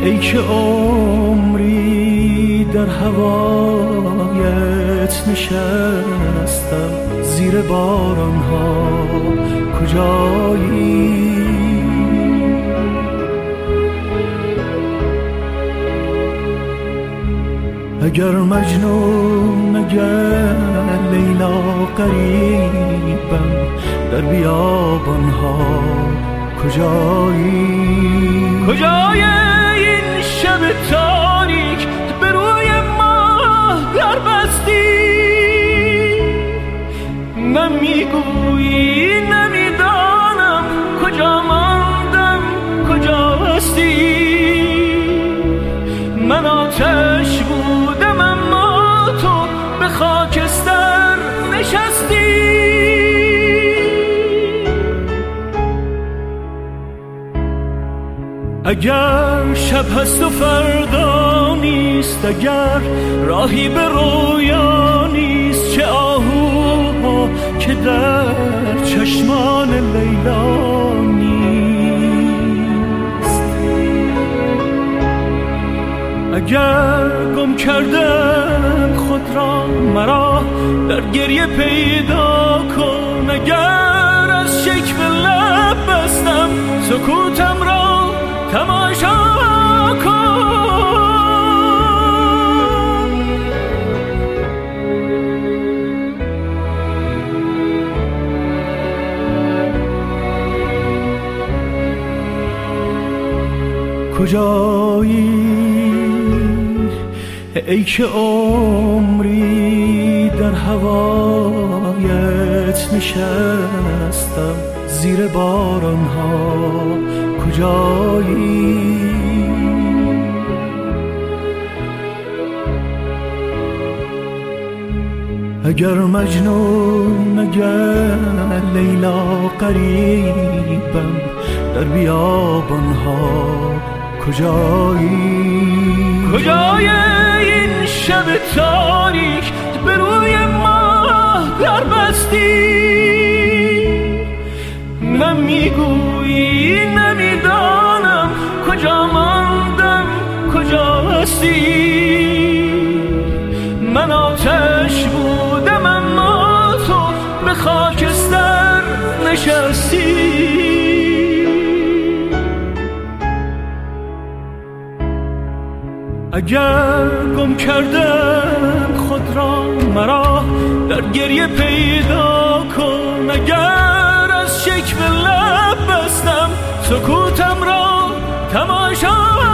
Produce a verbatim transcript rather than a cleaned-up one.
ای که عمری در هوایت نشستم، زیر باران ها کجایی؟ اگر مجنون اگر لیلا غریبم، در بیابان ها کجایی؟ کجای این شب تاریک به روی ماه در بستی؟ نمیگویی نمیدانم کجا ماندم کجا هستی؟ من آتش بودم اما تو به خاکستر نشستی. اگر شب هست و فردا نیست، اگر راهی به رویا نیست، چه آهوها که در چشمان لیلا نیست. اگر گم کردم خود را مرا در گریه پیدا کن، اگر از شکوه لب بستم سکوتم را تماشا کن. کجایی ای که عمری در هوایت نشستم، زیر باران ها کجایی؟ اگر مجنون اگر لیلا غریبم، در بیابان ها کجایی؟ کجای این شب تاریک به روی ماه در بستی؟ نمیگویی نمیدانم کجا ماندم کجا هستی؟ من آتش بودم اما تو به خاکستر نشستی. اگر گم کردم خود را مرا در گریه پیدا کن، اگر از شکوه لب بستم سکوتم را تماشا